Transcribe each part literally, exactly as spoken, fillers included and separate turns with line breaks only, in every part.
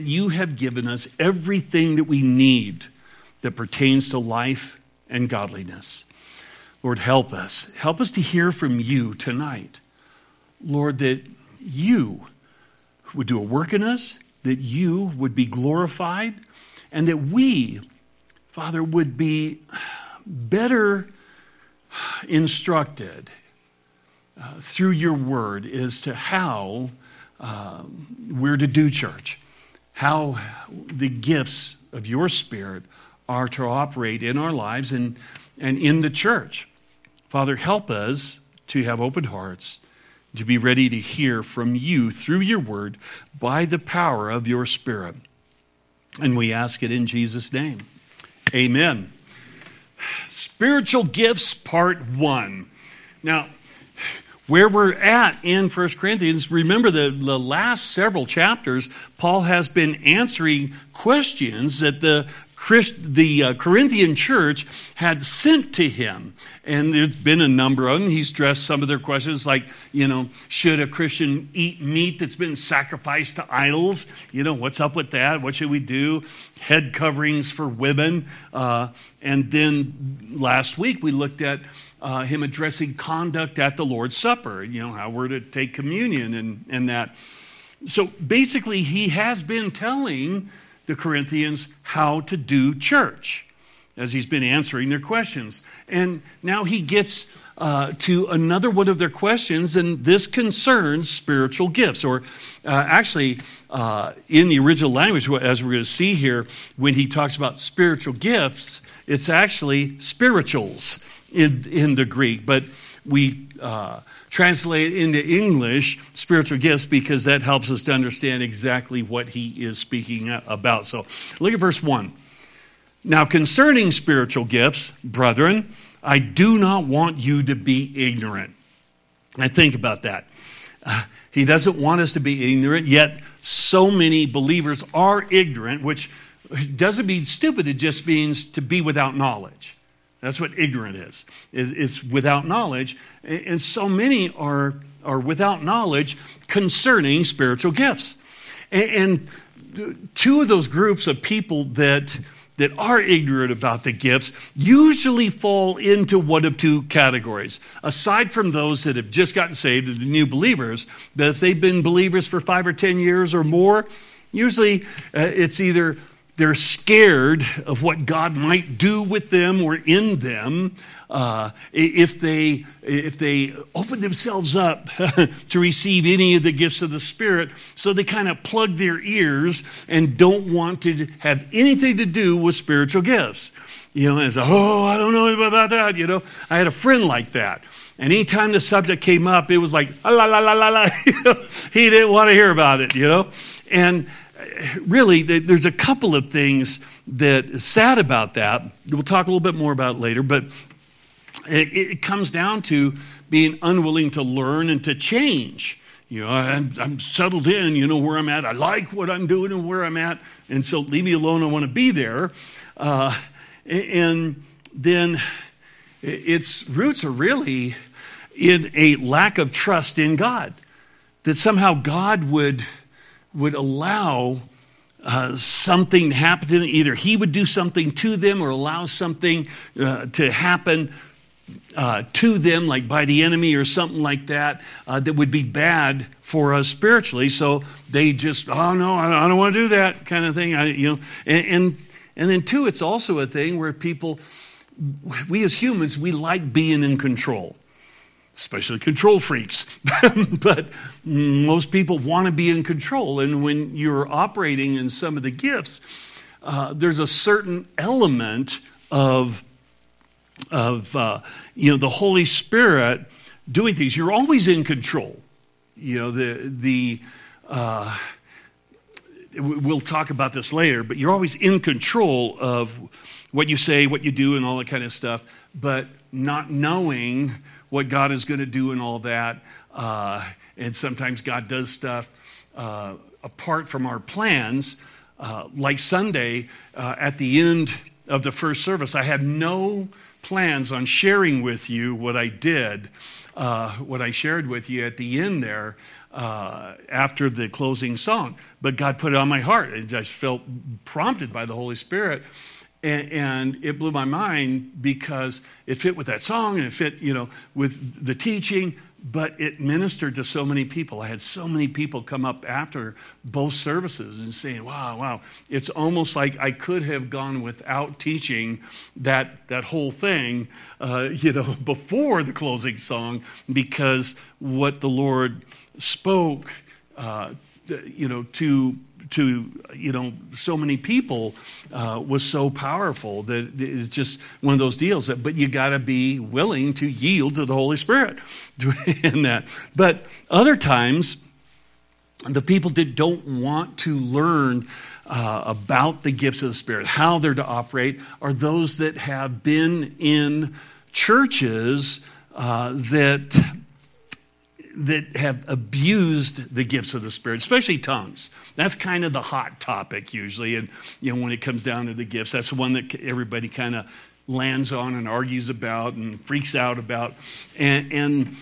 You have given us everything that we need that pertains to life and godliness. Lord, help us. Help us to hear from you tonight. Lord, that you would do a work in us, that you would be glorified, and that we, Father, would be better instructed uh, through your word as to how uh, we're to do church, how the gifts of your Spirit are to operate in our lives and, and in the church. Father, help us to have open hearts, to be ready to hear from you through your word by the power of your Spirit. And we ask it in Jesus' name. Amen. Spiritual gifts, part one. Now, where we're at in First Corinthians, remember the, the last several chapters, Paul has been answering questions that the Christ, the uh, Corinthian church had sent to him. And there's been a number of them. He's addressed some of their questions like, you know, should a Christian eat meat that's been sacrificed to idols? You know, what's up with that? What should we do? Head coverings for women. Uh, and then last week we looked at uh, him addressing conduct at the Lord's Supper, you know, how we're to take communion and, and that. So basically he has been telling the Corinthians how to do church as he's been answering their questions. And now he gets uh, to another one of their questions, and this concerns spiritual gifts. Or uh, actually, uh, in the original language, as we're going to see here, when he talks about spiritual gifts, it's actually spirituals in, in the Greek. But we uh, translate it into English, spiritual gifts, because that helps us to understand exactly what he is speaking about. So look at verse one. Now, concerning spiritual gifts, brethren, I do not want you to be ignorant. I think about that. Uh, he doesn't want us to be ignorant, yet so many believers are ignorant, which doesn't mean stupid. It just means to be without knowledge. That's what ignorant is. It's without knowledge. And so many are, are without knowledge concerning spiritual gifts. And two of those groups of people that that are ignorant about the gifts usually fall into one of two categories. Aside from those that have just gotten saved, the new believers, but if they've been believers for five or ten years or more, usually uh, it's either they're scared of what God might do with them or in them uh, if they if they open themselves up to receive any of the gifts of the Spirit. So they kind of plug their ears and don't want to have anything to do with spiritual gifts. You know, as a, oh, I don't know about that. You know, I had a friend like that. And anytime the subject came up, it was like, la la la la la. You know, he didn't want to hear about it, you know. And really, there's a couple of things that is sad about that. We'll talk a little bit more about it later, but it, it comes down to being unwilling to learn and to change. You know, I'm, I'm settled in, you know, where I'm at. I like what I'm doing and where I'm at, and so leave me alone. I want to be there. Uh, and then its roots are really in a lack of trust in God, that somehow God would would allow uh, something to happen to them. Either he would do something to them or allow something uh, to happen uh, to them, like by the enemy or something like that, uh, that would be bad for us spiritually. So they just, oh no, I don't want to do that kind of thing. I, you know, and, and and then two, it's also a thing where people, we as humans, we like being in control. Especially control freaks. But most people want to be in control. And when you're operating in some of the gifts, uh, there's a certain element of, of uh, you know, the Holy Spirit doing things. You're always in control. You know, the, the uh, we'll talk about this later, but you're always in control of what you say, what you do, and all that kind of stuff. But not knowing what God is going to do and all that. Uh, and sometimes God does stuff uh, apart from our plans. Uh, like Sunday, uh, at the end of the first service, I had no plans on sharing with you what I did, uh, what I shared with you at the end there uh, after the closing song. But God put it on my heart. I just felt prompted by the Holy Spirit. And, and it blew my mind because it fit with that song and it fit, you know, with the teaching, but it ministered to so many people. I had so many people come up after both services and saying, wow, wow. It's almost like I could have gone without teaching that, that whole thing, uh, you know, before the closing song, because what the Lord spoke, uh, you know, to to, you know, so many people uh, was so powerful that it's just one of those deals. That, but you got to be willing to yield to the Holy Spirit in that. But other times, the people that don't want to learn uh, about the gifts of the Spirit, how they're to operate, are those that have been in churches uh, that that have abused the gifts of the Spirit, especially tongues. That's kind of the hot topic usually. And, you know, when it comes down to the gifts, that's the one that everybody kind of lands on and argues about and freaks out about. And, and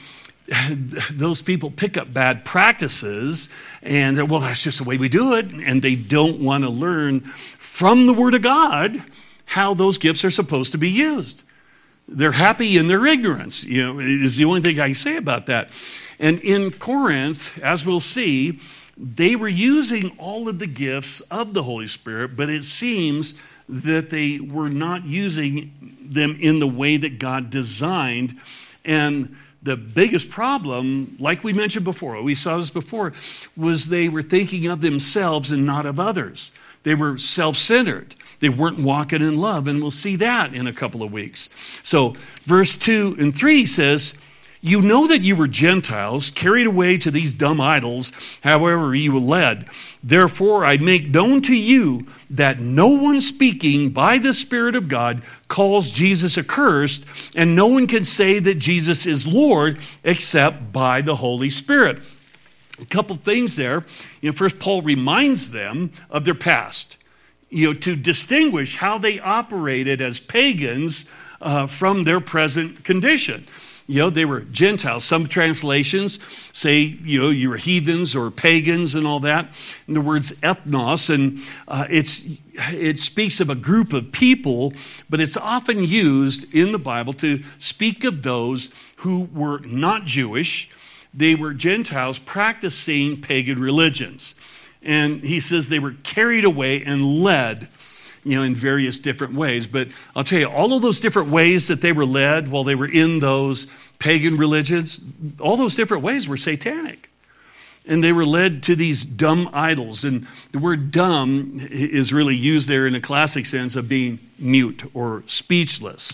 those people pick up bad practices and, well, that's just the way we do it. And they don't want to learn from the Word of God how those gifts are supposed to be used. They're happy in their ignorance, you know, is the only thing I can say about that. And in Corinth, as we'll see, they were using all of the gifts of the Holy Spirit, but it seems that they were not using them in the way that God designed. And the biggest problem, like we mentioned before, we saw this before, was they were thinking of themselves and not of others. They were self-centered. They weren't walking in love, and we'll see that in a couple of weeks. So verse two and three says, you know that you were Gentiles, carried away to these dumb idols, however you were led. Therefore I make known to you that no one speaking by the Spirit of God calls Jesus accursed, and no one can say that Jesus is Lord except by the Holy Spirit. A couple things there. You know, first, Paul reminds them of their past, you know, to distinguish how they operated as pagans uh, from their present condition. You know, they were Gentiles. Some translations say, you know, you were heathens or pagans and all that. And the word's ethnos, and uh, it's it speaks of a group of people, but it's often used in the Bible to speak of those who were not Jewish. They were Gentiles practicing pagan religions. And he says they were carried away and led, you know, in various different ways. But I'll tell you, all of those different ways that they were led while they were in those pagan religions, all those different ways were satanic. And they were led to these dumb idols. And the word dumb is really used there in a classic sense of being mute or speechless.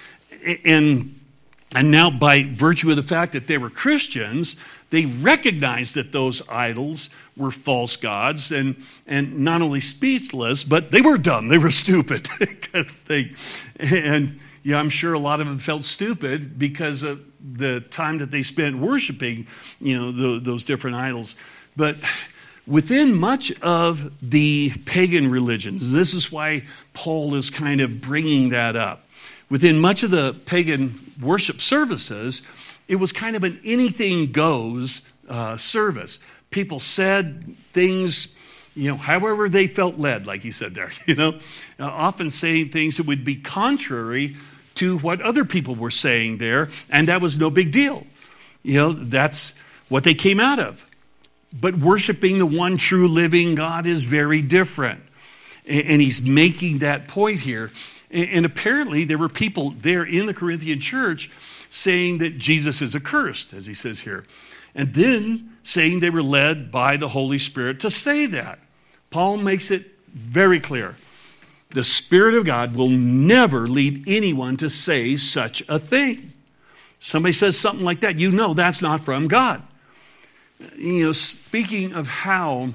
And, and now by virtue of the fact that they were Christians, they recognized that those idols were false gods, and, and not only speechless, but they were dumb. They were stupid. they, and yeah, I'm sure a lot of them felt stupid because of the time that they spent worshiping, you know, the, those different idols. But within much of the pagan religions, this is why Paul is kind of bringing that up. Within much of the pagan worship services, it was kind of an anything goes uh, service. People said things, you know, however they felt led, like he said there, you know, uh, often saying things that would be contrary to what other people were saying there, and that was no big deal. You know, that's what they came out of. But worshiping the one true living God is very different. And, and he's making that point here. And, and apparently there were people there in the Corinthian church saying that Jesus is accursed, as he says here. And then saying they were led by the Holy Spirit to say that. Paul makes it very clear. The Spirit of God will never lead anyone to say such a thing. Somebody says something like that, you know that's not from God. You know, speaking of how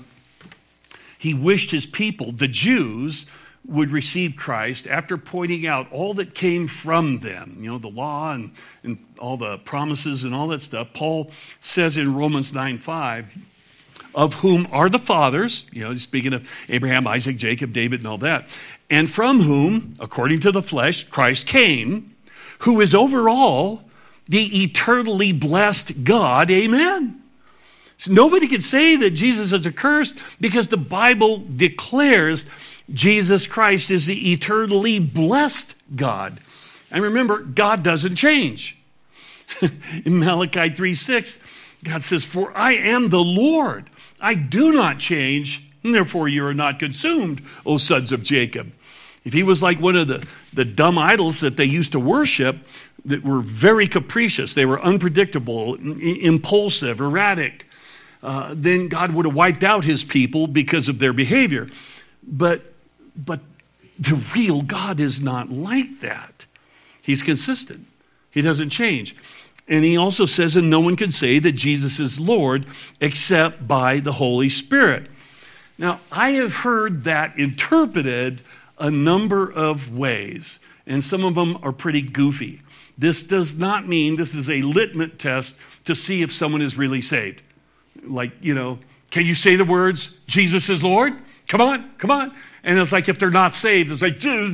he wished his people, the Jews, would receive Christ after pointing out all that came from them, you know, the law and, and all the promises and all that stuff. Paul says in Romans nine five, of whom are the fathers, you know, speaking of Abraham, Isaac, Jacob, David, and all that, and from whom, according to the flesh, Christ came, who is over all, the eternally blessed God. Amen. So nobody can say that Jesus is accursed because the Bible declares Jesus Christ is the eternally blessed God. And remember, God doesn't change. In Malachi three six, God says, "For I am the Lord. I do not change, and therefore you are not consumed, O sons of Jacob." If he was like one of the, the dumb idols that they used to worship that were very capricious, they were unpredictable, impulsive, erratic, uh, then God would have wiped out his people because of their behavior. But, but the real God is not like that. He's consistent. He doesn't change. And he also says, and no one can say that Jesus is Lord except by the Holy Spirit. Now, I have heard that interpreted a number of ways, and some of them are pretty goofy. This does not mean this is a litmus test to see if someone is really saved. Like, you know, can you say the words, Jesus is Lord? Come on, come on. And it's like if they're not saved, it's like, you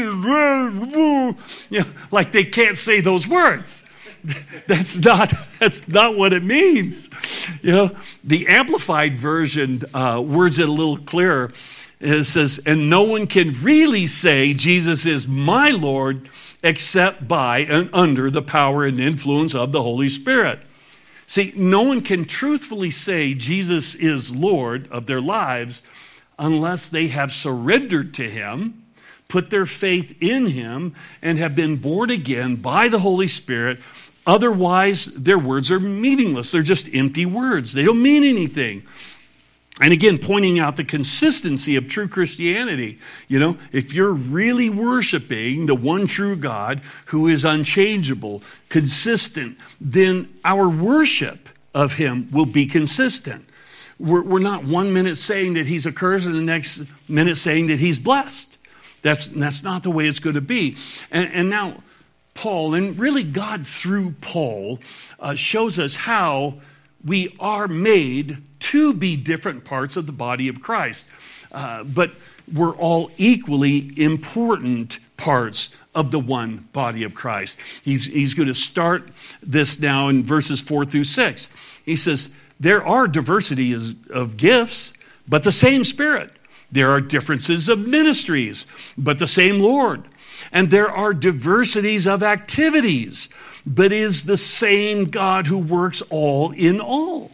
know, like they can't say those words. That's not, that's not what it means. You know, the Amplified Version uh, words it a little clearer. It says, and no one can really say Jesus is my Lord except by and under the power and influence of the Holy Spirit. See, no one can truthfully say Jesus is Lord of their lives unless they have surrendered to him, put their faith in him, and have been born again by the Holy Spirit. Otherwise, their words are meaningless. They're just empty words. They don't mean anything. And again, pointing out the consistency of true Christianity. You know, if you're really worshiping the one true God who is unchangeable, consistent, then our worship of him will be consistent. We're, we're not one minute saying that he's accursed and the next minute saying that he's blessed. That's, that's not the way it's going to be. And, and now, Paul, and really God through Paul, uh, shows us how we are made to be different parts of the body of Christ. Uh, but we're all equally important parts of the one body of Christ. He's, he's going to start this now in verses four through six. He says, there are diversities of gifts, but the same Spirit. There are differences of ministries, but the same Lord. And there are diversities of activities, but is the same God who works all in all.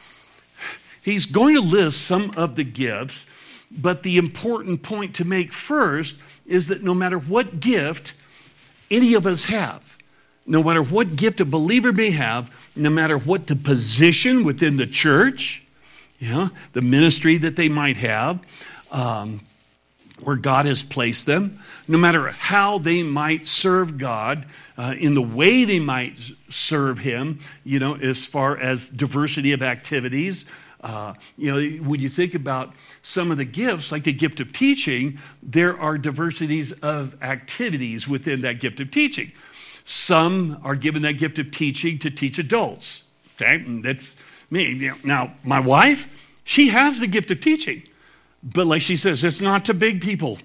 He's going to list some of the gifts, but the important point to make first is that no matter what gift any of us have, no matter what gift a believer may have, no matter what the position within the church, you know, the ministry that they might have, um, where God has placed them, no matter how they might serve God, uh, in the way they might serve him, you know, as far as diversity of activities. Uh, you know, when you think about some of the gifts, like the gift of teaching, there are diversities of activities within that gift of teaching. Some are given that gift of teaching to teach adults. Okay, and that's me. Now, my wife, she has the gift of teaching. But like she says, it's not to big people.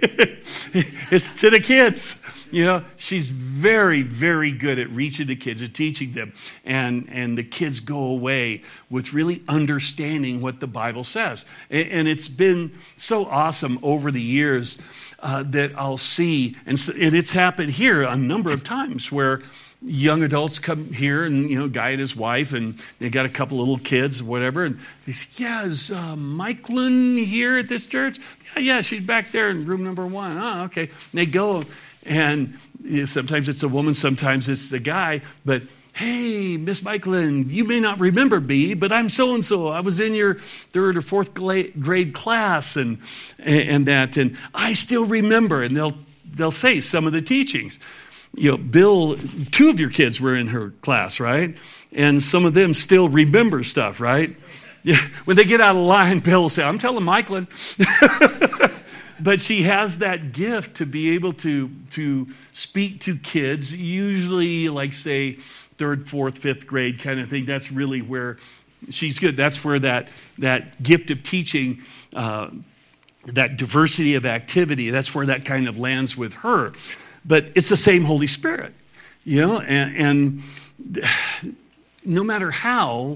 It's to the kids. You know, she's very, very good at reaching the kids and teaching them. And, and the kids go away with really understanding what the Bible says. And, and it's been so awesome over the years uh, that I'll see, and, so, and it's happened here a number of times where young adults come here, and, you know, guy and his wife, and they got a couple of little kids or whatever, and they say, yeah, is uh, Michaelin here at this church? Yeah, yeah, she's back there in room number one. Oh, okay. And they go, and you know, sometimes it's a woman, sometimes it's the guy, but hey, Miss Michaelin, you may not remember me, but I'm so-and-so. I was in your third or fourth grade class, and and that, and I still remember, and they'll they'll say some of the teachings. You know, Bill, two of your kids were in her class, right? And some of them still remember stuff, right? Yeah. When they get out of line, Bill will say, I'm telling Michaelin. But she has that gift to be able to, to speak to kids, usually like, say, third, fourth, fifth grade kind of thing. That's really where she's good. That's where that, that gift of teaching, uh, that diversity of activity, that's where that kind of lands with her. But it's the same Holy Spirit. You know, and, and no matter how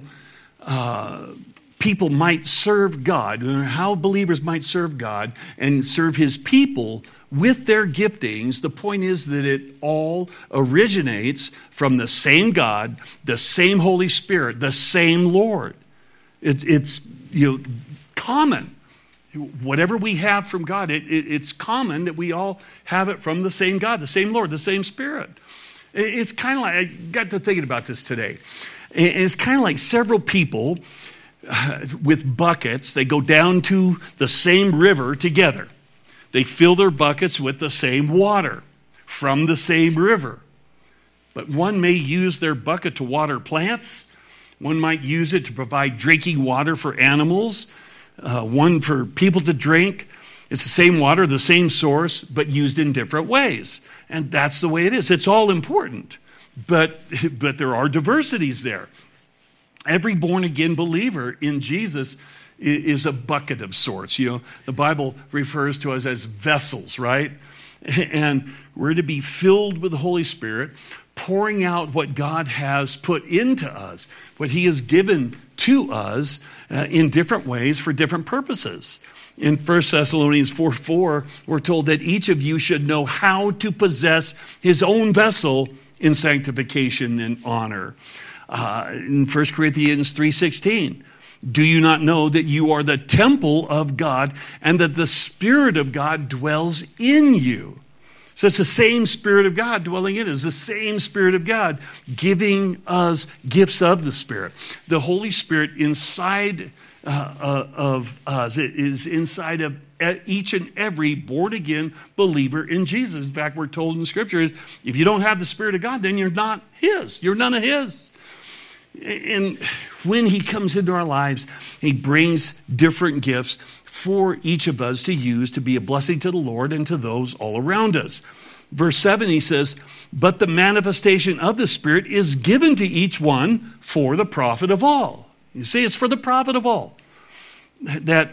uh, people might serve God, no matter how believers might serve God and serve his people with their giftings, the point is that it all originates from the same God, the same Holy Spirit, the same Lord. It, it's you know common. Whatever we have from God, it, it, it's common that we all have it from the same God, the same Lord, the same Spirit. It, it's kind of like, I got to thinking about this today. It, it's kind of like several people uh, with buckets. They go down to the same river together. They fill their buckets with the same water from the same river. But one may use their bucket to water plants. One might use it to provide drinking water for animals. Uh, one for people to drink. It's the same water, the same source, but used in different ways. And that's the way it is. It's all important. But, but there are diversities there. Every born-again believer in Jesus is a bucket of sorts. You know, the Bible refers to us as vessels, right? And we're to be filled with the Holy Spirit, pouring out what God has put into us, what he has given to us uh, in different ways for different purposes. In First Thessalonians four four, we're told that each of you should know how to possess his own vessel in sanctification and honor. Uh, in First Corinthians three sixteen, do you not know that you are the temple of God and that the Spirit of God dwells in you? So it's the same Spirit of God dwelling in us, the same Spirit of God giving us gifts of the Spirit. The Holy Spirit inside uh, uh, of us, it is inside of each and every born-again believer in Jesus. In fact, we're told in the Scripture is, if you don't have the Spirit of God, then you're not his. You're none of his. And when he comes into our lives, he brings different gifts for each of us to use to be a blessing to the Lord and to those all around us. Verse seven, he says, but the manifestation of the Spirit is given to each one for the profit of all. You see, it's for the profit of all. That,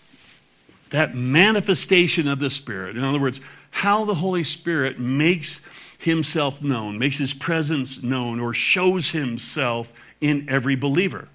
that manifestation of the Spirit, in other words, how the Holy Spirit makes himself known, makes his presence known, or shows himself in every believer.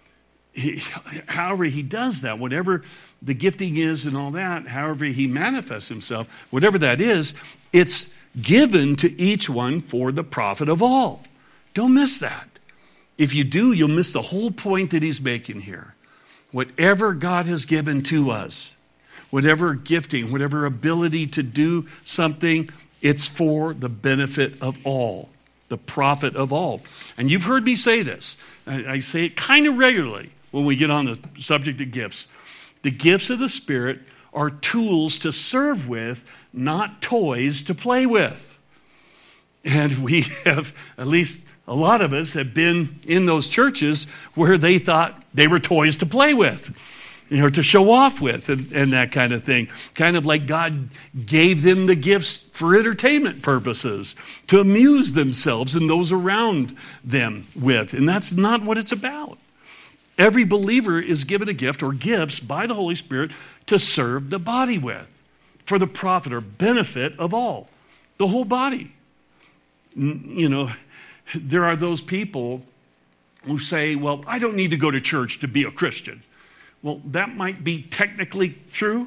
He, however he does that, whatever the gifting is and all that, however he manifests himself, whatever that is, it's given to each one for the profit of all. Don't miss that. If you do, you'll miss the whole point that he's making here. Whatever God has given to us, whatever gifting, whatever ability to do something, it's for the benefit of all, the profit of all. And you've heard me say this. I, I say it kind of regularly when we get on the subject of gifts. The gifts of the Spirit are tools to serve with, not toys to play with. And we have, at least a lot of us have been in those churches where they thought they were toys to play with, you know, to show off with and, and that kind of thing. Kind of like God gave them the gifts for entertainment purposes, to amuse themselves and those around them with. And that's not what it's about. Every believer is given a gift or gifts by the Holy Spirit to serve the body with, for the profit or benefit of all, the whole body. You know, there are those people who say, well, I don't need to go to church to be a Christian. Well, that might be technically true,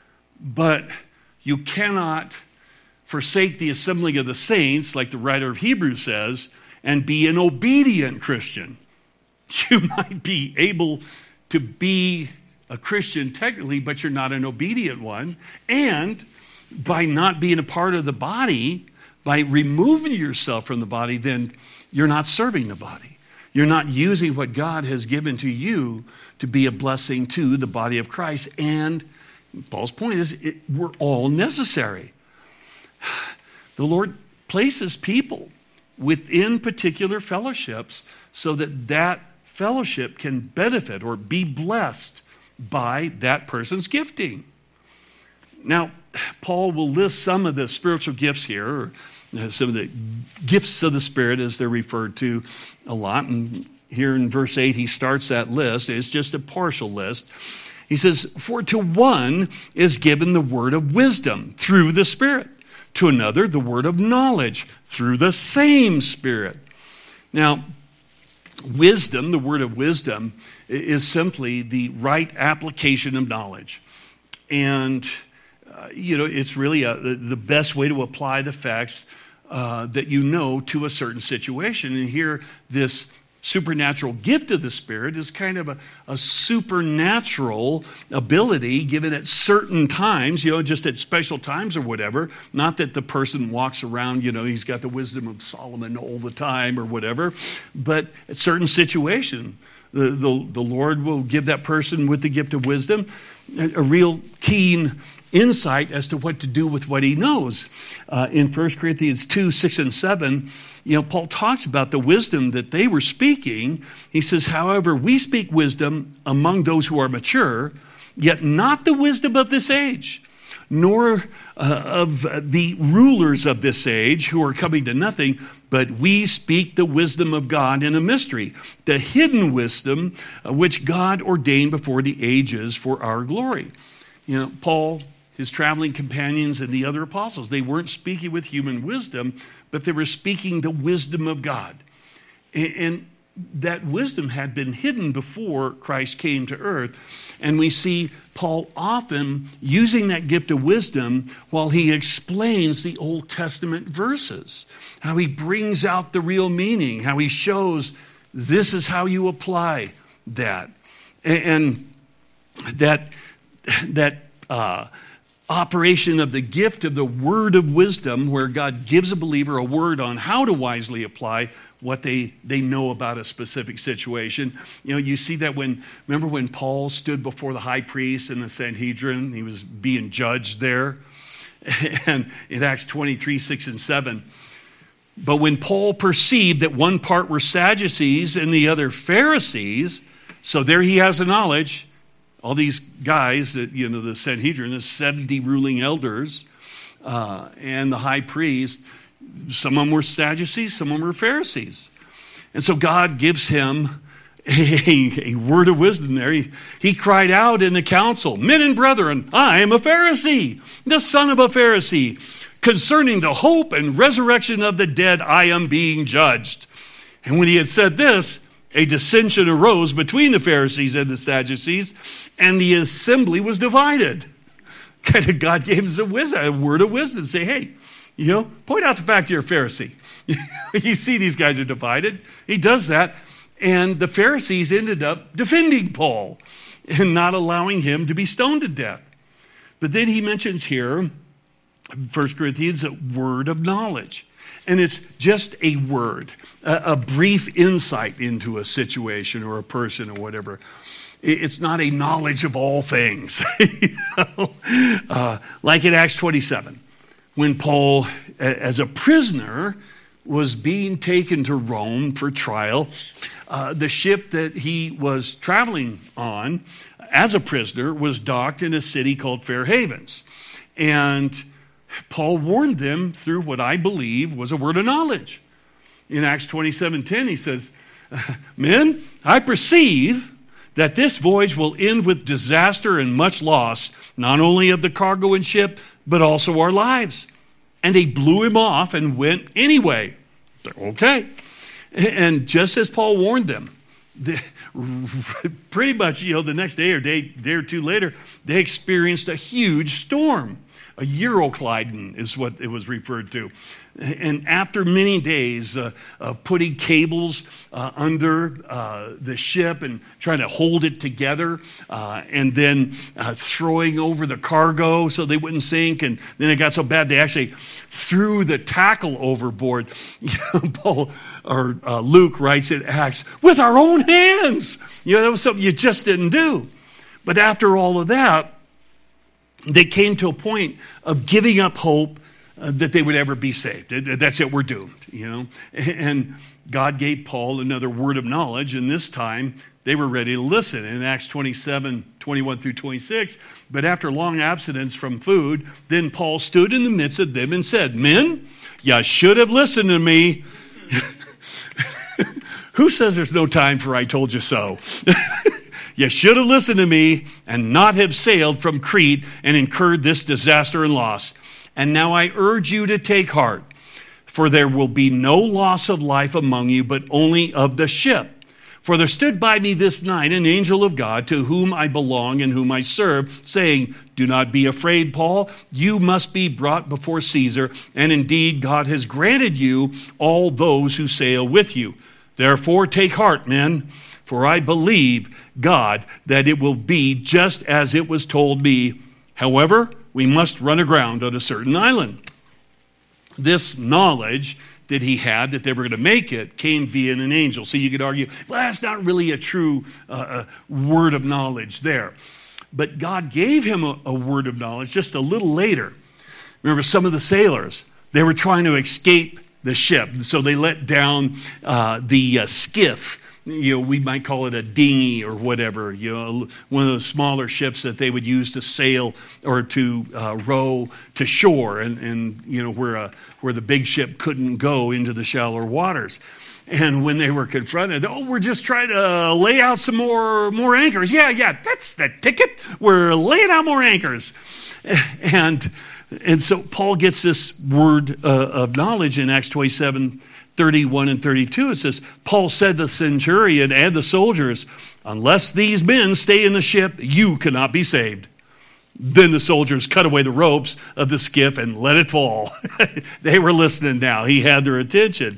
but you cannot forsake the assembling of the saints, like the writer of Hebrews says, and be an obedient Christian. You might be able to be a Christian technically, but you're not an obedient one. And by not being a part of the body, by removing yourself from the body, then you're not serving the body. You're not using what God has given to you to be a blessing to the body of Christ. And Paul's point is, it, we're all necessary. The Lord places people within particular fellowships so that that fellowship can benefit or be blessed by that person's gifting. Now, Paul will list some of the spiritual gifts here, or some of the gifts of the Spirit as they're referred to a lot. And here in verse eight, he starts that list. It's just a partial list. He says, for to one is given the word of wisdom through the Spirit, to another the word of knowledge through the same Spirit. Now, wisdom, the word of wisdom, is simply the right application of knowledge. And, uh, you know, it's really a, the best way to apply the facts uh, that you know to a certain situation. And here, this supernatural gift of the Spirit is kind of a, a supernatural ability given at certain times, you know, just at special times or whatever. Not that the person walks around, you know, he's got the wisdom of Solomon all the time or whatever, but at certain situation, the, the, the Lord will give that person with the gift of wisdom a, a real keen insight as to what to do with what he knows. Uh, in First Corinthians two, six and seven, you know, Paul talks about the wisdom that they were speaking. He says, however, we speak wisdom among those who are mature, yet not the wisdom of this age, nor uh, of the rulers of this age who are coming to nothing, but we speak the wisdom of God in a mystery, the hidden wisdom uh, which God ordained before the ages for our glory. You know, Paul, his traveling companions, and the other apostles, they weren't speaking with human wisdom, but they were speaking the wisdom of God. And that wisdom had been hidden before Christ came to earth. And we see Paul often using that gift of wisdom while he explains the Old Testament verses, how he brings out the real meaning, how he shows this is how you apply that. And that, that, uh, operation of the gift of the word of wisdom, where God gives a believer a word on how to wisely apply what they, they know about a specific situation. You know, you see that when, remember when Paul stood before the high priest in the Sanhedrin, he was being judged there. And in Acts twenty-three, six and seven, but when Paul perceived that one part were Sadducees and the other Pharisees, so there he has the knowledge. All these guys that, you know, the Sanhedrin, the seventy ruling elders, uh, and the high priest, some of them were Sadducees, some of them were Pharisees. And so God gives him a, a word of wisdom there. He, he cried out in the council, men and brethren, I am a Pharisee, the son of a Pharisee. Concerning the hope and resurrection of the dead, I am being judged. And when he had said this, a dissension arose between the Pharisees and the Sadducees, and the assembly was divided. Kind of God gave us a, wisdom, a word of wisdom. Say, hey, you know, point out the fact you're a Pharisee. You see these guys are divided. He does that. And the Pharisees ended up defending Paul and not allowing him to be stoned to death. But then he mentions here, First Corinthians, a word of knowledge. And it's just a word, a, a brief insight into a situation or a person or whatever. It's not a knowledge of all things. You know? uh, like in Acts twenty-seven, when Paul, as a prisoner, was being taken to Rome for trial, uh, the ship that he was traveling on as a prisoner was docked in a city called Fair Havens. And Paul warned them through what I believe was a word of knowledge. In Acts twenty-seven ten, he says, men, I perceive that this voyage will end with disaster and much loss, not only of the cargo and ship, but also our lives. And they blew him off and went anyway. Okay. And just as Paul warned them, they, pretty much, you know, the next day or day, day or two later, they experienced a huge storm. A Euroclydon is what it was referred to. And after many days uh, of putting cables uh, under uh, the ship and trying to hold it together, uh, and then uh, throwing over the cargo so they wouldn't sink, and then it got so bad they actually threw the tackle overboard. Paul or uh, Luke writes in Acts, with our own hands. You know, that was something you just didn't do. But after all of that, they came to a point of giving up hope uh, that they would ever be saved. That's it, we're doomed, you know. And God gave Paul another word of knowledge, and this time they were ready to listen. In Acts twenty-seven, twenty-one through twenty-six, but after long abstinence from food, then Paul stood in the midst of them and said, men, you should have listened to me. Who says there's no time for I told you so? You should have listened to me and not have sailed from Crete and incurred this disaster and loss. And now I urge you to take heart, for there will be no loss of life among you, but only of the ship. For there stood by me this night an angel of God, to whom I belong and whom I serve, saying, do not be afraid, Paul. You must be brought before Caesar, and indeed God has granted you all those who sail with you. Therefore take heart, men, for I believe God that it will be just as it was told me. However, we must run aground on a certain island. This knowledge that he had that they were going to make it came via an angel. So you could argue, well, that's not really a true uh, word of knowledge there. But God gave him a, a word of knowledge just a little later. Remember, some of the sailors, they were trying to escape the ship. So they let down uh, the uh, skiff. You know, we might call it a dinghy or whatever, you know, one of those smaller ships that they would use to sail or to uh, row to shore, and, and you know, where a, where the big ship couldn't go into the shallower waters. And when they were confronted, oh, we're just trying to lay out some more, more anchors. Yeah, yeah, that's the ticket. We're laying out more anchors. And, and so Paul gets this word uh, of knowledge in Acts twenty-seven, thirty-one and thirty-two, it says, Paul said to the centurion and the soldiers, unless these men stay in the ship, you cannot be saved. Then the soldiers cut away the ropes of the skiff and let it fall. They were listening now. He had their attention.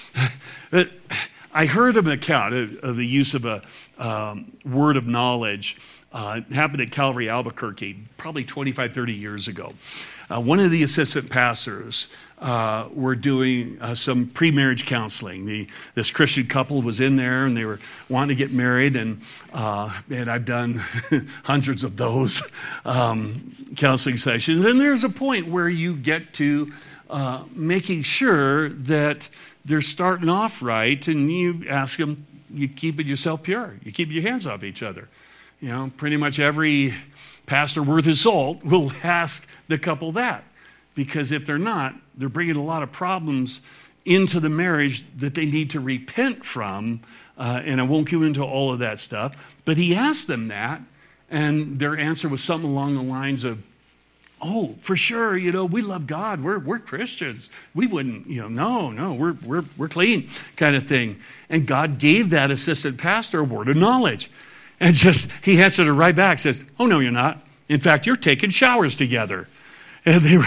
But I heard of an account of, of the use of a um, word of knowledge. Uh, it happened at Calvary, Albuquerque, probably twenty-five, thirty years ago. Uh, one of the assistant pastors uh, were doing uh, some pre-marriage counseling. The, this Christian couple was in there, and they were wanting to get married, and uh, and I've done hundreds of those um, counseling sessions. And there's a point where you get to uh, making sure that they're starting off right, and you ask them, you keep it yourself pure. You keep your hands off each other. You know, pretty much every pastor worth his salt will ask the couple that. Because if they're not, they're bringing a lot of problems into the marriage that they need to repent from. Uh, and I won't go into all of that stuff. But he asked them that, and their answer was something along the lines of, oh, for sure, you know, we love God. We're we're Christians. We wouldn't, you know, no, no, we're we're we're clean, kind of thing. And God gave that assistant pastor a word of knowledge. And just, he answered it right back, says, oh, no, you're not. In fact, you're taking showers together. And they were,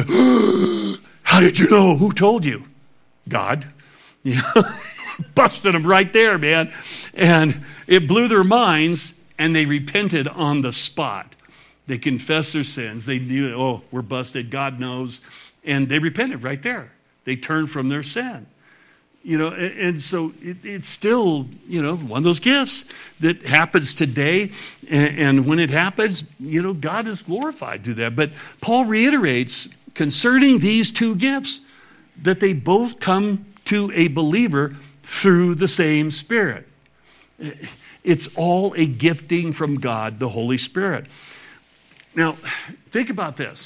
how did you know? Who told you? God. You know, busted them right there, man. And it blew their minds, and they repented on the spot. They confessed their sins. They knew, oh, we're busted. God knows. And they repented right there. They turned from their sin. You know, and, and so it, it's still, you know, one of those gifts that happens today. And, and when it happens, you know, God is glorified through that. But Paul reiterates concerning these two gifts that they both come to a believer through the same Spirit. It's all a gifting from God, the Holy Spirit. Now, think about this.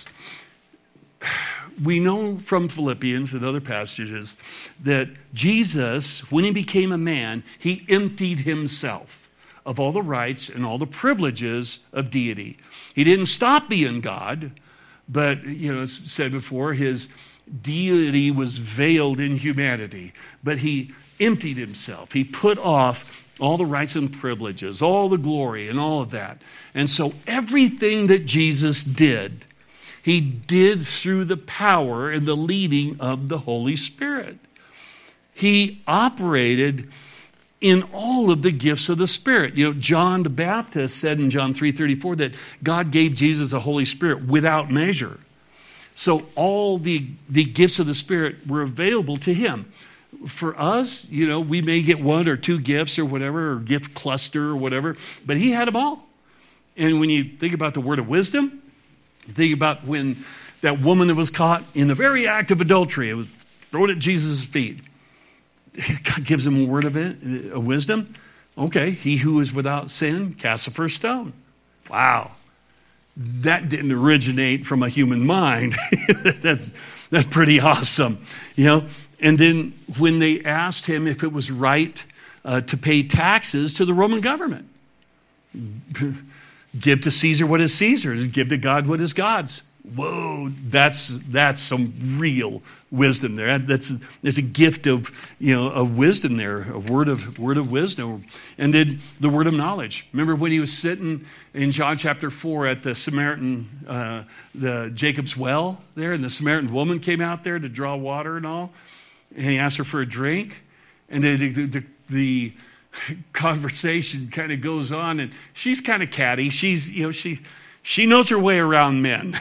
We know from Philippians and other passages that Jesus, when he became a man, he emptied himself of all the rights and all the privileges of deity. He didn't stop being God, but, you know, as said before, his deity was veiled in humanity. But he emptied himself. He put off all the rights and privileges, all the glory and all of that. And so everything that Jesus did, he did through the power and the leading of the Holy Spirit. He operated in all of the gifts of the Spirit. You know, John the Baptist said in John three thirty-four that God gave Jesus the Holy Spirit without measure. So all the, the gifts of the Spirit were available to him. For us, you know, we may get one or two gifts or whatever, or gift cluster or whatever, but he had them all. And when you think about the word of wisdom, think about when that woman that was caught in the very act of adultery, it was thrown at Jesus' feet. God gives him a word of it, a wisdom. Okay, he who is without sin casts the first stone. Wow. That didn't originate from a human mind. that's that's pretty awesome. You know, and then when they asked him if it was right uh, to pay taxes to the Roman government. Give to Caesar what is Caesar's. Give to God what is God's. Whoa, that's that's some real wisdom there. That's there's a gift of you know of wisdom there, a word of word of wisdom, and then the word of knowledge. Remember when he was sitting in John chapter four at the Samaritan, uh, the Jacob's well there, and the Samaritan woman came out there to draw water and all, and he asked her for a drink, and the the, the, the conversation kind of goes on, and she's kind of catty. She's you know she. She knows her way around men.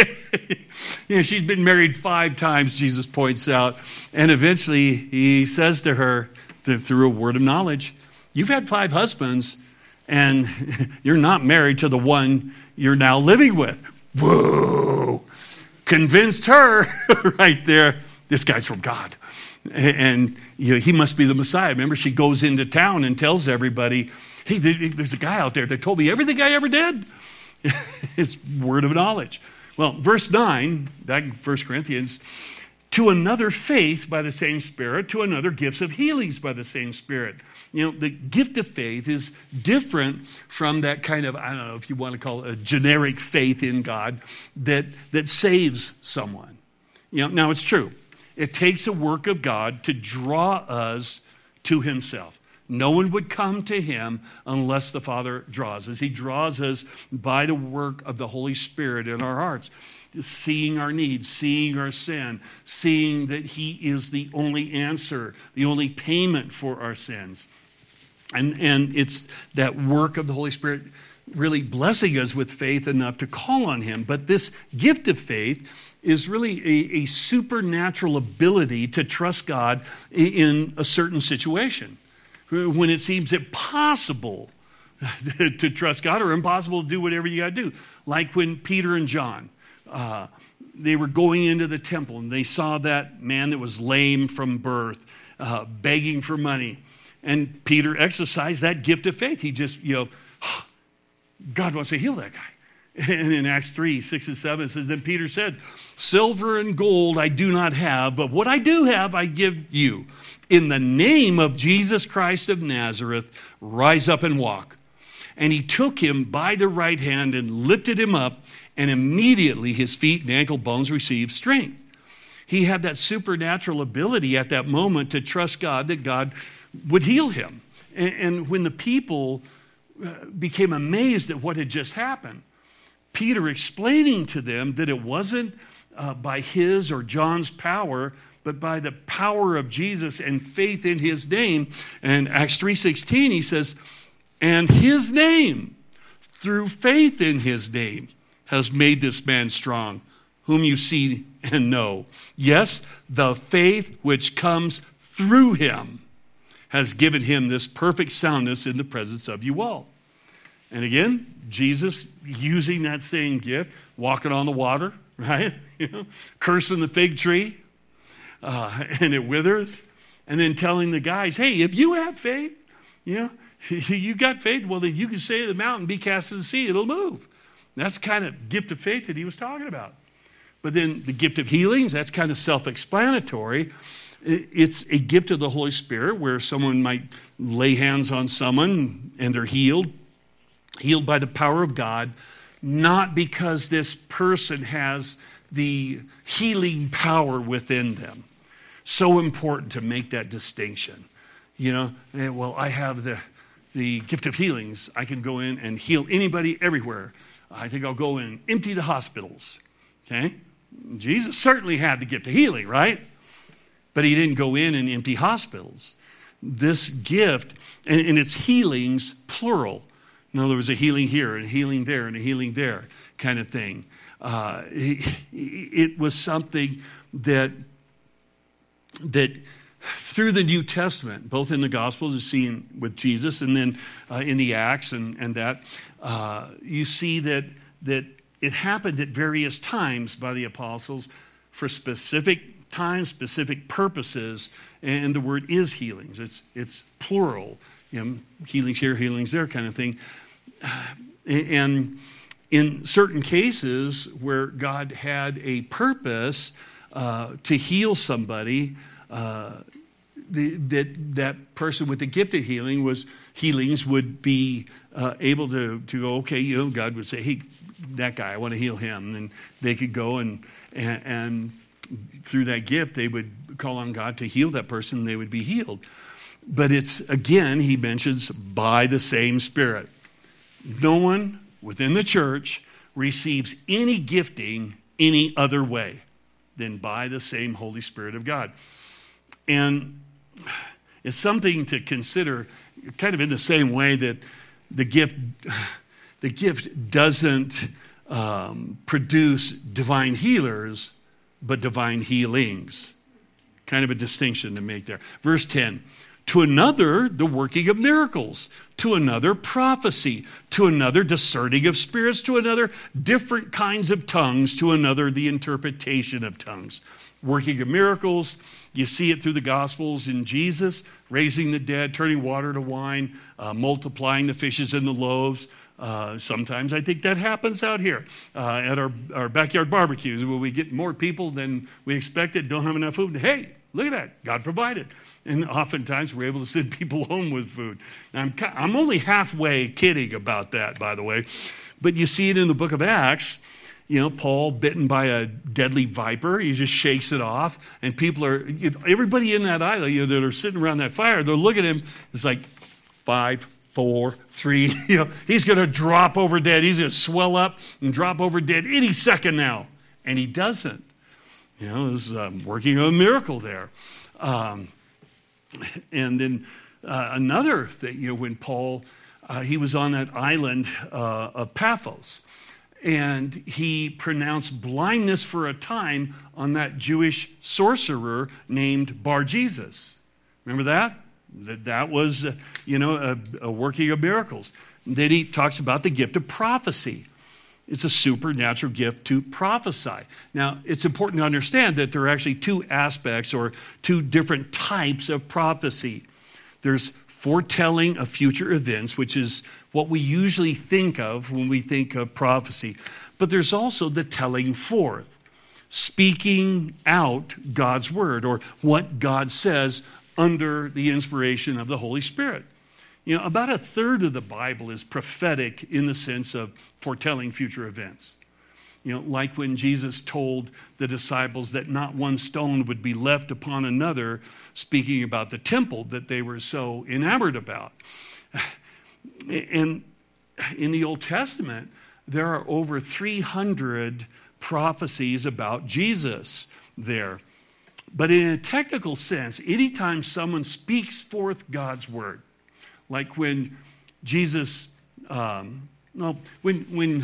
you know, she's been married five times, Jesus points out. And eventually he says to her, through a word of knowledge, you've had five husbands, and you're not married to the one you're now living with. Whoa! Convinced her right there, this guy's from God. And you know, he must be the Messiah. Remember, she goes into town and tells everybody, hey, there's a guy out there that told me everything I ever did. It's word of knowledge. Well, verse nine, back in First Corinthians, to another faith by the same Spirit, to another gifts of healings by the same Spirit. You know, the gift of faith is different from that kind of, I don't know if you want to call it a generic faith in God that, that saves someone. You know, now it's true. It takes a work of God to draw us to himself. No one would come to him unless the Father draws us. He draws us by the work of the Holy Spirit in our hearts, seeing our needs, seeing our sin, seeing that he is the only answer, the only payment for our sins. And, and it's that work of the Holy Spirit really blessing us with faith enough to call on him. But this gift of faith is really a, a supernatural ability to trust God in a certain situation. When it seems impossible to trust God or impossible to do whatever you got to do. Like when Peter and John, uh, they were going into the temple and they saw that man that was lame from birth, uh, begging for money. And Peter exercised that gift of faith. He just, you know, oh, God wants to heal that guy. And in Acts three, six and seven, it says, then Peter said, silver and gold I do not have, but what I do have I give you. In the name of Jesus Christ of Nazareth, rise up and walk. And he took him by the right hand and lifted him up, and immediately his feet and ankle bones received strength. He had that supernatural ability at that moment to trust God that God would heal him. And, and when the people became amazed at what had just happened, Peter explaining to them that it wasn't uh, by his or John's power, but by the power of Jesus and faith in his name. And Acts three sixteen, he says, and his name, through faith in his name, has made this man strong, whom you see and know. Yes, the faith which comes through him has given him this perfect soundness in the presence of you all. And again, Jesus using that same gift, walking on the water, right? You know, cursing the fig tree. Uh, and it withers, and then telling the guys, hey, if you have faith, you know, you got faith, well, then you can say to the mountain, be cast in the sea, it'll move. That's the kind of gift of faith that he was talking about. But then the gift of healings, that's kind of self-explanatory. It's a gift of the Holy Spirit where someone might lay hands on someone and they're healed, healed by the power of God, not because this person has the healing power within them. So important to make that distinction. You know, well, I have the, the gift of healings. I can go in and heal anybody everywhere. I think I'll go in and empty the hospitals. Okay? Jesus certainly had the gift of healing, right? But he didn't go in and empty hospitals. This gift, and, and it's healings, plural. No, there was a healing here, and a healing there, and a healing there kind of thing. Uh, it, it was something that that through the New Testament, both in the Gospels, you see with Jesus, and then uh, in the Acts and, and that, uh, you see that that it happened at various times by the apostles for specific times, specific purposes, and the word is healings. It's it's plural, you know, healings here, healings there kind of thing. And in certain cases where God had a purpose uh, to heal somebody, uh, the, that that person with the gift of healing was healings would be uh, able to to go, okay, you know, God would say, hey, that guy, I want to heal him. And they could go and, and, and through that gift, they would call on God to heal that person, and they would be healed. But it's, again, he mentions, by the same Spirit. No one within the church receives any gifting any other way than by the same Holy Spirit of God. And it's something to consider, kind of in the same way that the gift, the gift doesn't um, produce divine healers, but divine healings. Kind of a distinction to make there. Verse ten, to another, the working of miracles. To another, prophecy. To another, discerning of spirits. To another, different kinds of tongues. To another, the interpretation of tongues. Working of miracles, you see it through the Gospels in Jesus, raising the dead, turning water to wine, uh, multiplying the fishes and the loaves. Uh, sometimes I think that happens out here uh, at our, our backyard barbecues where we get more people than we expected, don't have enough food. Hey, look at that. God provided. And oftentimes we're able to send people home with food. Now, I'm, I'm only halfway kidding about that, by the way. But you see it in the book of Acts. You know, Paul bitten by a deadly viper. He just shakes it off. And people are, you know, everybody in that island, you know, that are sitting around that fire, they're looking at him. It's like five, four, three. You know, he's going to drop over dead. He's going to swell up and drop over dead any second now. And he doesn't. You know, there's um, working a miracle there. Um, and then uh, another thing, you know, when Paul, uh, he was on that island uh, of Paphos, and he pronounced blindness for a time on that Jewish sorcerer named Bar-Jesus. Remember that? That, that was, uh, you know, a, a working of miracles. Then he talks about the gift of prophecy. It's a supernatural gift to prophesy. Now, it's important to understand that there are actually two aspects or two different types of prophecy. There's foretelling of future events, which is what we usually think of when we think of prophecy. But there's also the telling forth, speaking out God's word or what God says under the inspiration of the Holy Spirit. You know, about a third of the Bible is prophetic in the sense of foretelling future events. You know, like when Jesus told the disciples that not one stone would be left upon another, speaking about the temple that they were so enamored about. And in the Old Testament, there are over three hundred prophecies about Jesus there. But in a technical sense, anytime someone speaks forth God's word, like when Jesus, um, well, when when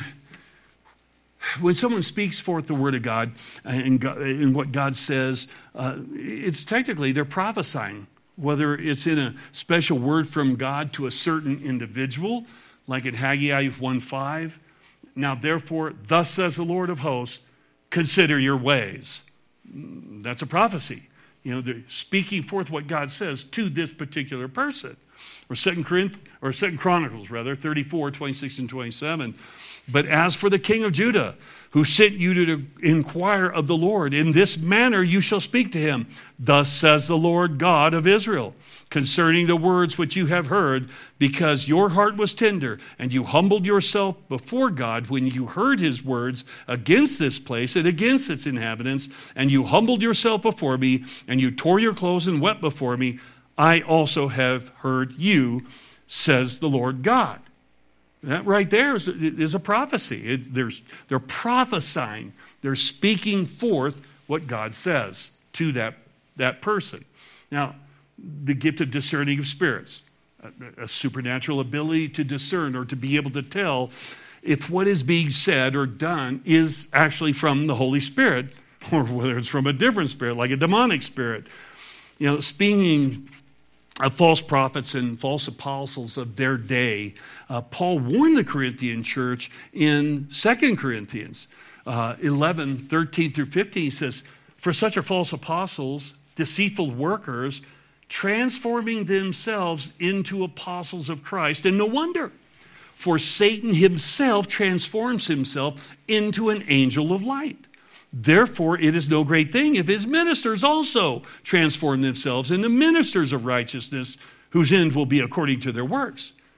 when someone speaks forth the word of God and, God, and what God says, uh, it's technically they're prophesying. Whether it's in a special word from God to a certain individual, like in Haggai one five. Now, therefore, thus says the Lord of hosts, consider your ways. That's a prophecy. You know, they're speaking forth what God says to this particular person. Or Second Corinthians, or Second Chronicles, rather, thirty-four, twenty-six, and twenty-seven. But as for the king of Judah, who sent you to inquire of the Lord, in this manner you shall speak to him. Thus says the Lord God of Israel, concerning the words which you have heard, because your heart was tender, and you humbled yourself before God when you heard his words against this place and against its inhabitants, and you humbled yourself before me, and you tore your clothes and wept before me, I also have heard you, says the Lord God. That right there is, is a prophecy. It, there's, they're prophesying. They're speaking forth what God says to that, that person. Now, the gift of discerning of spirits, a, a supernatural ability to discern or to be able to tell if what is being said or done is actually from the Holy Spirit or whether it's from a different spirit, like a demonic spirit. You know, speaking of false prophets and false apostles of their day, uh, Paul warned the Corinthian church in Second Corinthians uh, eleven, thirteen through fifteen. He says, for such are false apostles, deceitful workers, transforming themselves into apostles of Christ. And no wonder, for Satan himself transforms himself into an angel of light. Therefore, it is no great thing if his ministers also transform themselves into ministers of righteousness, whose end will be according to their works.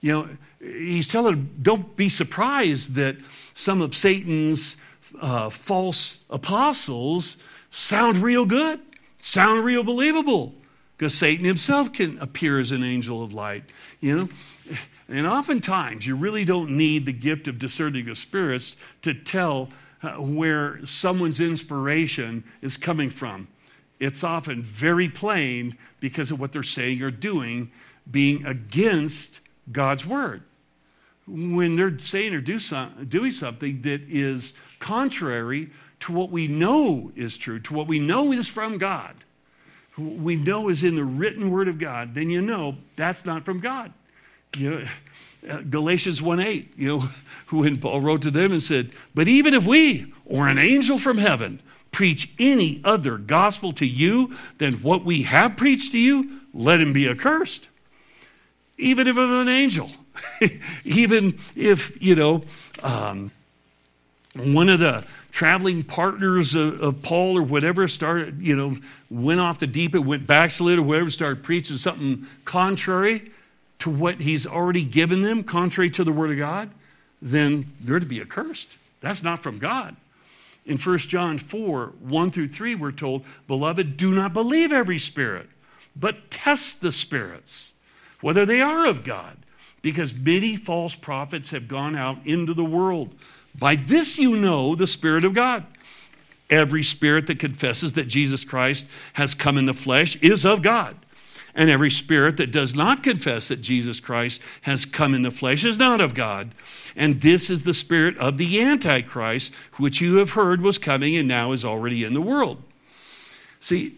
You know, he's telling them, don't be surprised that some of Satan's uh, false apostles sound real good, sound real believable, because Satan himself can appear as an angel of light, you know. And oftentimes, you really don't need the gift of discerning of spirits to tell uh, where someone's inspiration is coming from. It's often very plain because of what they're saying or doing, being against God's word. When they're saying or do some, doing something that is contrary to what we know is true, to what we know is from God, we know is in the written word of God, then you know that's not from God. You know, uh, Galatians one eight, you know, when Paul wrote to them and said, but even if we or an angel from heaven preach any other gospel to you than what we have preached to you, let him be accursed. Even if it's an angel. Even if, you know, um, one of the traveling partners of, of Paul or whatever started, you know, went off the deep end, went backslid or whatever, started preaching something contrary to what he's already given them, contrary to the word of God, then they're to be accursed. That's not from God. In First John four, one through three, we're told, beloved, do not believe every spirit, but test the spirits, whether they are of God, because many false prophets have gone out into the world. By this you know the Spirit of God. Every spirit that confesses that Jesus Christ has come in the flesh is of God. And every spirit that does not confess that Jesus Christ has come in the flesh is not of God. And this is the spirit of the Antichrist, which you have heard was coming and now is already in the world. See,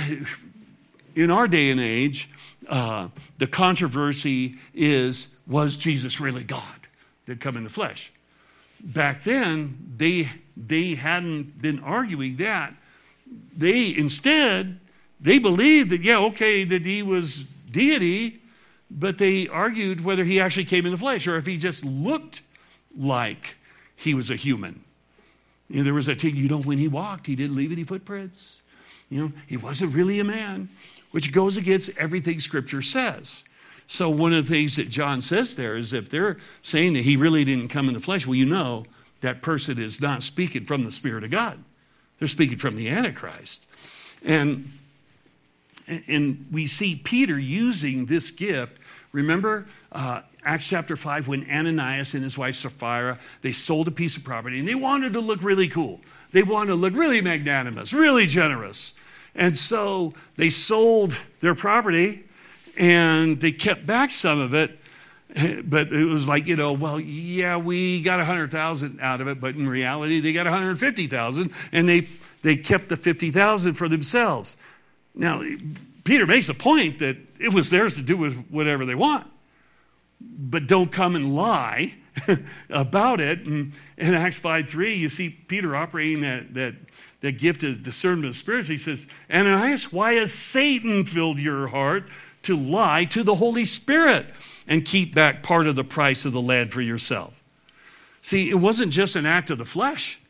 in our day and age, uh, the controversy is, was Jesus really God that come in the flesh? Back then, they, they hadn't been arguing that. They instead... They believed that, yeah, okay, that he was deity, but they argued whether he actually came in the flesh or if he just looked like he was a human. You know, there was a thing, you know, when he walked, he didn't leave any footprints. You know, he wasn't really a man, which goes against everything Scripture says. So one of the things that John says there is if they're saying that he really didn't come in the flesh, well, you know, that person is not speaking from the Spirit of God. They're speaking from the Antichrist. And And we see Peter using this gift. Remember uh, Acts chapter five, when Ananias and his wife Sapphira, they sold a piece of property and they wanted to look really cool. They wanted to look really magnanimous, really generous. And so they sold their property and they kept back some of it. But it was like, you know, well, yeah, we got one hundred thousand dollars out of it, but in reality they got one hundred fifty thousand dollars and they, they kept the fifty thousand dollars for themselves. Now, Peter makes a point that it was theirs to do with whatever they want. But don't come and lie about it. And in Acts five three, you see Peter operating that, that, that gift of discernment of spirits. He says, Ananias, why has Satan filled your heart to lie to the Holy Spirit and keep back part of the price of the land for yourself? See, it wasn't just an act of the flesh.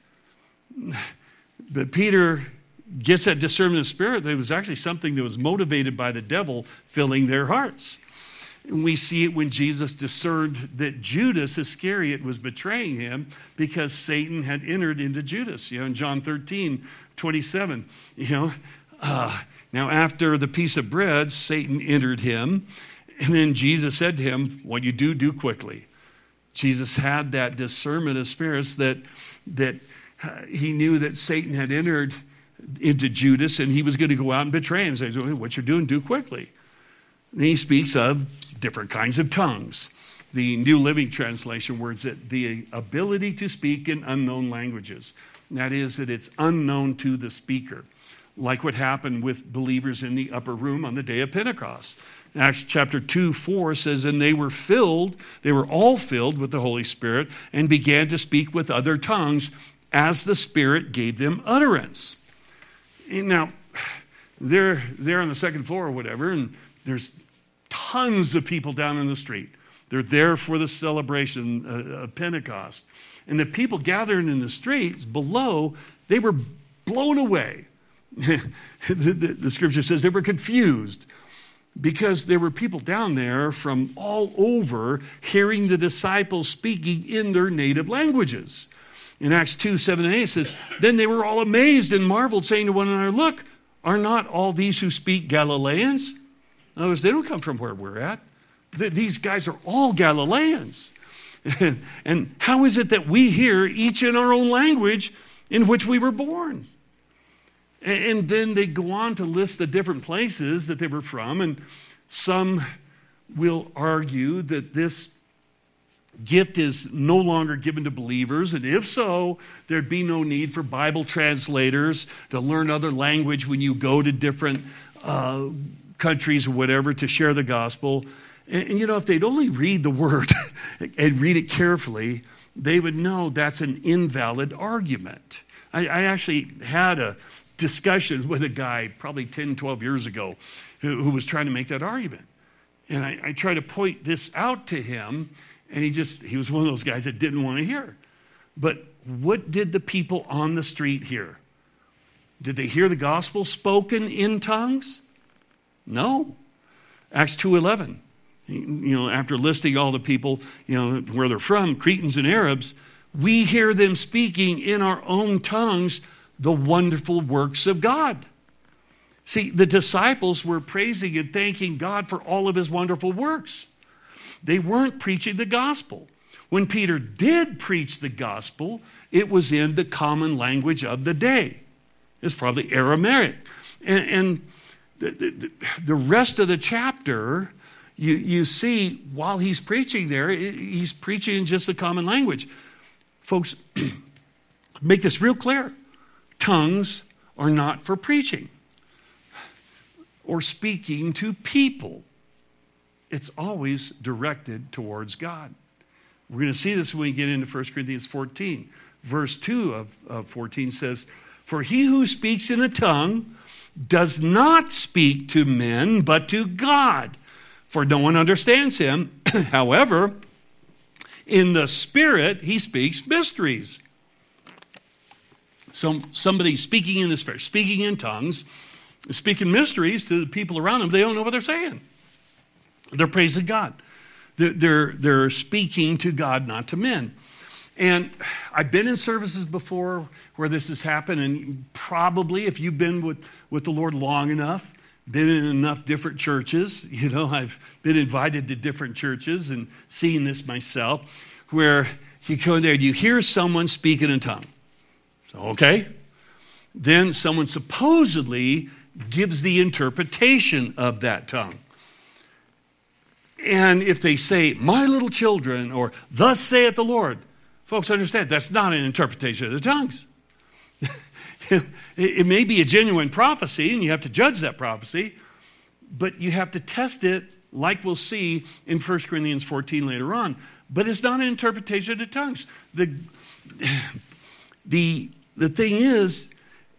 But Peter gets that discernment of spirit. That it was actually something that was motivated by the devil filling their hearts. And we see it when Jesus discerned that Judas Iscariot was betraying him because Satan had entered into Judas. You know, in John thirteen, twenty-seven, you know, uh, now after the piece of bread, Satan entered him. And then Jesus said to him, what you do, do quickly. Jesus had that discernment of spirits that, that uh, he knew that Satan had entered into Judas, and he was going to go out and betray him. So, what you're doing, do quickly. And he speaks of different kinds of tongues. The New Living Translation words it, the ability to speak in unknown languages. And that is that it's unknown to the speaker, like what happened with believers in the upper room on the day of Pentecost. Acts chapter two, four says, and they were filled, they were all filled with the Holy Spirit and began to speak with other tongues as the Spirit gave them utterance. Now, they're there on the second floor or whatever, and there's tons of people down in the street. They're there for the celebration of Pentecost. And the people gathering in the streets below, they were blown away. the, the, the scripture says they were confused. because there were people down there from all over hearing the disciples speaking in their native languages. In Acts two, seven and eight, it says, then they were all amazed and marveled, saying to one another, look, are not all these who speak Galileans? In other words, they don't come from where we're at. These guys are all Galileans. And how is it that we hear each in our own language in which we were born? And then they go on to list the different places that they were from, and some will argue that this gift is no longer given to believers, and if so, there'd be no need for Bible translators to learn other language when you go to different uh, countries or whatever to share the gospel. And, and you know, if they'd only read the word and read it carefully, they would know that's an invalid argument. I, I actually had a discussion with a guy probably ten, twelve years ago who, who was trying to make that argument. And I, I tried to point this out to him, and he just, he was one of those guys that didn't want to hear. But what did the people on the street hear? Did they hear the gospel spoken in tongues? No. Acts two eleven, you know, after listing all the people, you know, where they're from, Cretans and Arabs, we hear them speaking in our own tongues the wonderful works of God. See, the disciples were praising and thanking God for all of his wonderful works. They weren't preaching the gospel. When Peter did preach the gospel, it was in the common language of the day. It's probably Aramaic. And, and the, the, the rest of the chapter, you, you see, while he's preaching there, he's preaching in just the common language. Folks, make this real clear. Tongues are not for preaching or speaking to people. It's always directed towards God. We're going to see this when we get into First Corinthians fourteen. Verse two of, of fourteen says, for he who speaks in a tongue does not speak to men, but to God, for no one understands him. However, in the Spirit, he speaks mysteries. So somebody speaking in the Spirit, speaking in tongues, speaking mysteries to the people around them, they don't know what they're saying. They're praising God. They're, they're, they're speaking to God, not to men. And I've been in services before where this has happened, and probably if you've been with, with the Lord long enough, been in enough different churches, you know, I've been invited to different churches and seen this myself, where you go there and you hear someone speak in a tongue. So, okay. Then someone supposedly gives the interpretation of that tongue. And if they say, my little children, or thus saith the Lord, folks understand that's not an interpretation of the tongues. It may be a genuine prophecy, and you have to judge that prophecy, but you have to test it, like we'll see in First Corinthians fourteen later on. But it's not an interpretation of the tongues. The, the, the thing is,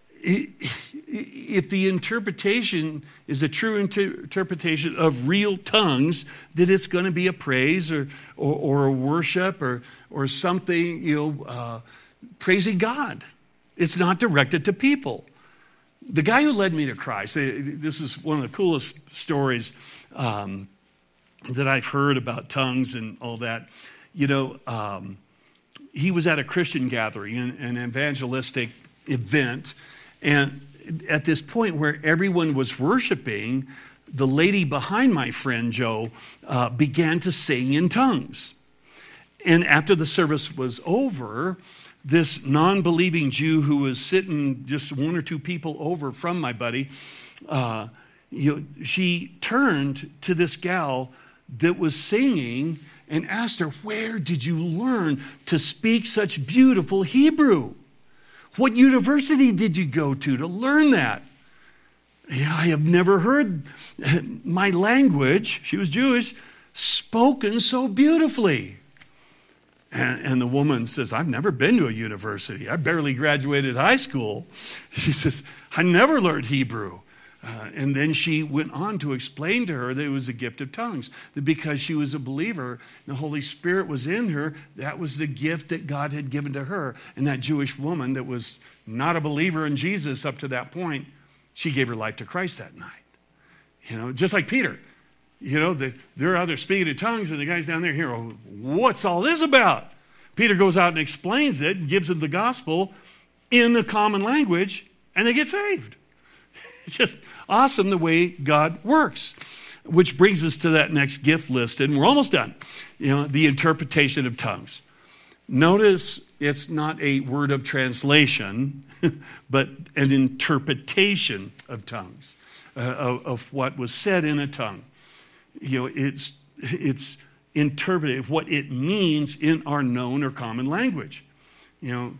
if the interpretation is a true inter- interpretation of real tongues, that it's going to be a praise or, or, or a worship or, or something, you know, uh, praising God. It's not directed to people. The guy who led me to Christ, this is one of the coolest stories um, that I've heard about tongues and all that. You know, um, he was at a Christian gathering, an, an evangelistic event, and at this point where everyone was worshiping, the lady behind my friend Joe uh, began to sing in tongues. And after the service was over, this non-believing Jew who was sitting just one or two people over from my buddy, uh, you know, she turned to this gal that was singing and asked her, where did you learn to speak such beautiful Hebrew? What university did you go to to learn that? Yeah, I have never heard my language, she was Jewish, spoken so beautifully. And, and the woman says, I've never been to a university. I barely graduated high school. She says, I never learned Hebrew. Uh, and then she went on to explain to her that it was a gift of tongues. That because she was a believer, the Holy Spirit was in her, that was the gift that God had given to her. And that Jewish woman that was not a believer in Jesus up to that point, she gave her life to Christ that night. You know, just like Peter. You know, the, they're out there speaking in tongues, and the guy's down there here, oh, what's all this about? Peter goes out and explains it, and gives them the gospel in the common language, and they get saved. It's just awesome the way God works. Which brings us to that next gift list, and we're almost done. You know, the interpretation of tongues. Notice it's not a word of translation, but an interpretation of tongues, uh, of, of what was said in a tongue. You know, it's it's interpreted what it means in our known or common language. You know,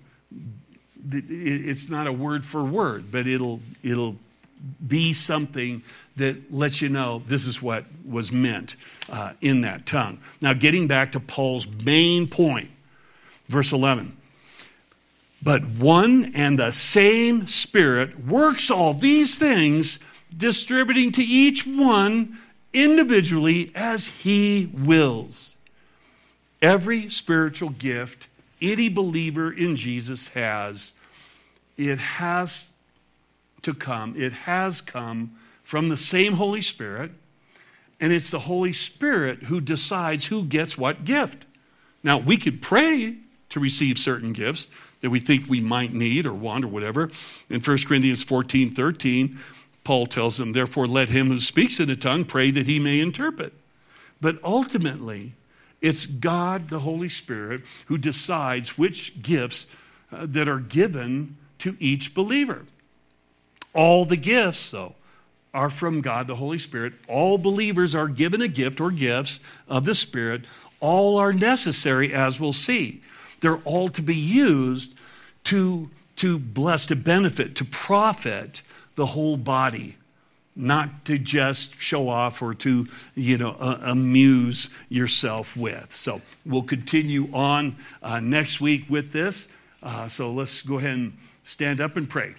it's not a word for word, but it'll it'll be something that lets you know this is what was meant uh, in that tongue. Now, getting back to Paul's main point, verse eleven. But one and the same Spirit works all these things, distributing to each one individually as he wills. Every spiritual gift any believer in Jesus has, it has to come, it has come from the same Holy Spirit, and it's the Holy Spirit who decides who gets what gift. Now, we could pray to receive certain gifts that we think we might need or want or whatever. In First Corinthians fourteen thirteen, Paul tells them, therefore let him who speaks in a tongue pray that he may interpret. But ultimately, it's God, the Holy Spirit, who decides which gifts uh, that are given to each believer. All the gifts, though, are from God, the Holy Spirit. All believers are given a gift or gifts of the Spirit. All are necessary, as we'll see. They're all to be used to, to bless, to benefit, to profit the whole body, not to just show off or to, you know, uh, amuse yourself with. So we'll continue on uh, next week with this. Uh, so let's go ahead and stand up and pray.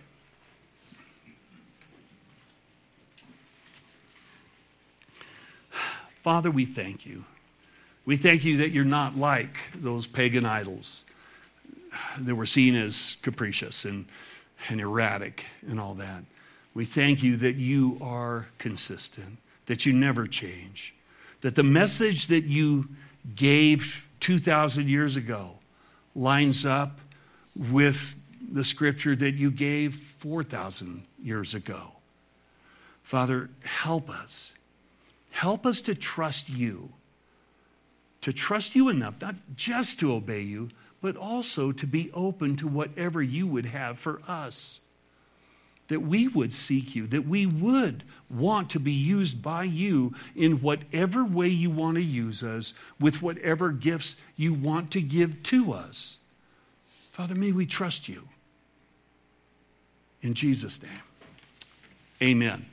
Father, we thank you. We thank you that you're not like those pagan idols that were seen as capricious and, and erratic and all that. We thank you that you are consistent, that you never change, that the message that you gave two thousand years ago lines up with the scripture that you gave four thousand years ago. Father, help us. Help us to trust you, to trust you enough, not just to obey you, but also to be open to whatever you would have for us. That we would seek you, that we would want to be used by you in whatever way you want to use us, with whatever gifts you want to give to us. Father, may we trust you. In Jesus' name, amen.